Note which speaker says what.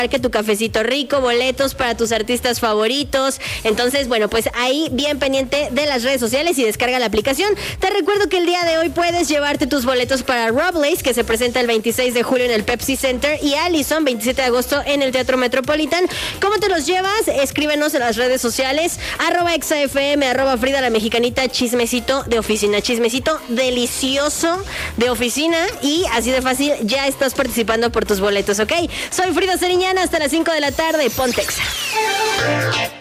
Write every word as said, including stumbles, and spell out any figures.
Speaker 1: que tu cafecito rico, boletos para tus artistas favoritos. Entonces, bueno, pues ahí bien pendiente de las redes sociales y descarga la aplicación. Te recuerdo que el día de hoy puedes llevarte tus boletos para Robles, que se presenta el veintiséis de julio en el Pepsi Center, y Allison, veintisiete de agosto en el Teatro Metropolitan. ¿Cómo te los llevas? Escríbenos en las redes sociales, arroba exafm, arroba Frida la Mexicanita, chismecito de oficina, chismecito delicioso de oficina, y así de fácil ya estás participando por tus boletos, ¿ok? Soy Frida Sariñana, hasta las cinco de la tarde, Pontexa.